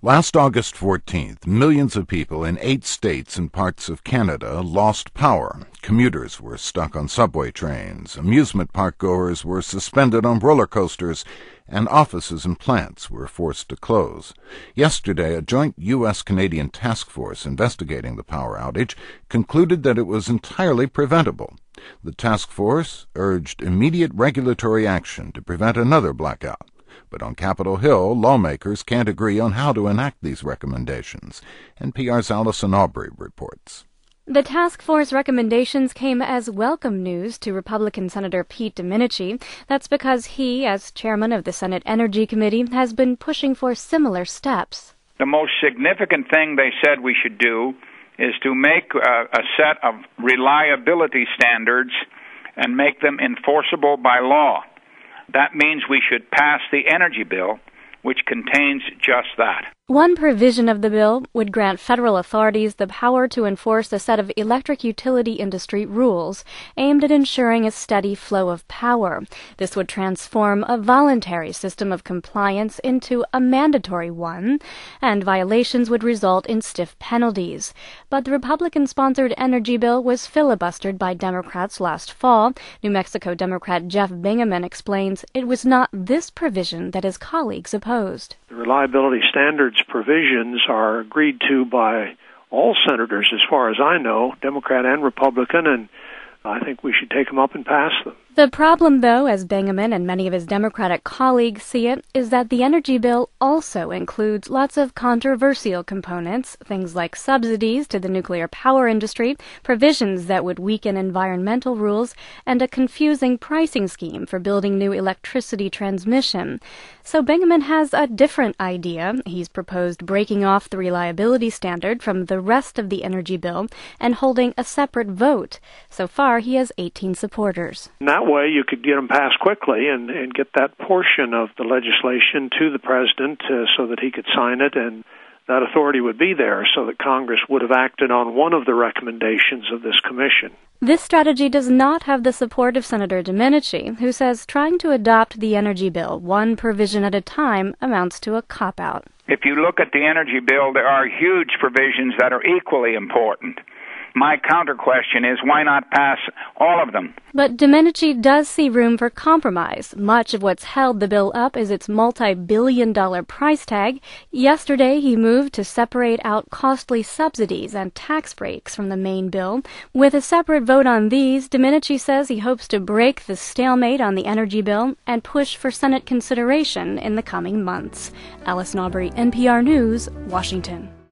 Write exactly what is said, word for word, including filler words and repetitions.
Last August fourteenth, millions of people in eight states and parts of Canada lost power. Commuters were stuck on subway trains, amusement park goers were suspended on roller coasters, and offices and plants were forced to close. Yesterday, a joint U S Canadian task force investigating the power outage concluded that it was entirely preventable. The task force urged immediate regulatory action to prevent another blackout. But on Capitol Hill, lawmakers can't agree on how to enact these recommendations. N P R's Allison Aubrey reports. The task force recommendations came as welcome news to Republican Senator Pete Domenici. That's because he, as chairman of the Senate Energy Committee, has been pushing for similar steps. The most significant thing they said we should do is to make uh, a set of reliability standards and make them enforceable by law. That means we should pass the energy bill, which contains just that. One provision of the bill would grant federal authorities the power to enforce a set of electric utility industry rules aimed at ensuring a steady flow of power. This would transform a voluntary system of compliance into a mandatory one, and violations would result in stiff penalties. But the Republican-sponsored energy bill was filibustered by Democrats last fall. New Mexico Democrat Jeff Bingaman explains it was not this provision that his colleagues opposed. The reliability standards provisions are agreed to by all senators, as far as I know, Democrat and Republican, and I think we should take them up and pass them. The problem, though, as Bingaman and many of his Democratic colleagues see it, is that the energy bill also includes lots of controversial components, things like subsidies to the nuclear power industry, provisions that would weaken environmental rules, and a confusing pricing scheme for building new electricity transmission. So Bingaman has a different idea. He's proposed breaking off the reliability standard from the rest of the energy bill and holding a separate vote. So far, he has eighteen supporters. That way you could get them passed quickly and, and get that portion of the legislation to the president uh, so that he could sign it, and that authority would be there so that Congress would have acted on one of the recommendations of this commission. This strategy does not have the support of Senator Domenici, who says trying to adopt the energy bill one provision at a time amounts to a cop-out. If you look at the energy bill, there are huge provisions that are equally important. My counter-question is, why not pass all of them? But Domenici does see room for compromise. Much of what's held the bill up is its multi-billion dollar price tag. Yesterday, he moved to separate out costly subsidies and tax breaks from the main bill. With a separate vote on these, Domenici says he hopes to break the stalemate on the energy bill and push for Senate consideration in the coming months. Allison Aubrey, N P R News, Washington.